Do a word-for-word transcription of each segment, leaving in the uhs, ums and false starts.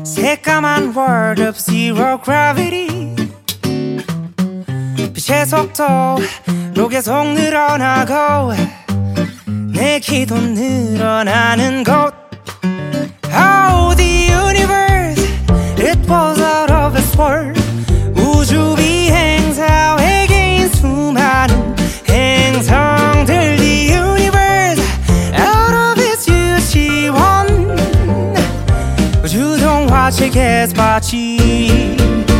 새까만 world of zero gravity. 빛의 속도로 계속 늘어나고 내 기도 늘어나는 곳. Oh, the universe, it was out of this world. 우주 비행사 외계인 수많은 행성들. The universe, out of its 유치원. 우주 동화책 개스바치.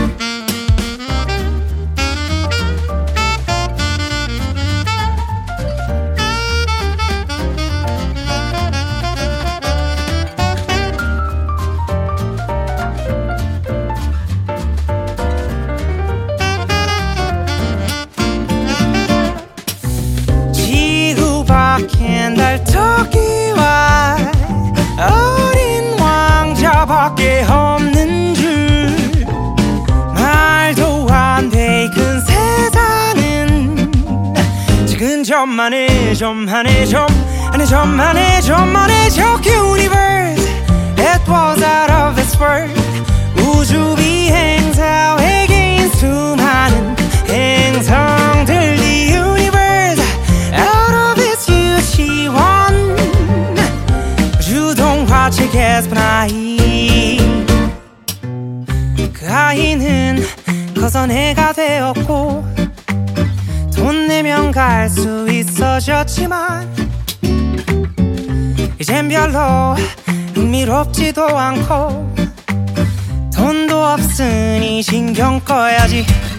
달 토끼와 어린 왕자밖에 없는 줄. 말도 안 돼 큰 세상은 지금 좀만해 좀만해 좀만해 좀만해 좀만해. 저 universe, it was out of this world. 우주 비행사 외계인 수많은 행성들. The universe, out of its 유치원. 우주 동화책 에스파나이. 그 아이는 커서 내가 되었고 돈 내면 갈 수 있어졌지만 이젠 별로 흥미롭지도 않고 돈도 없으니 신경 꺼야지.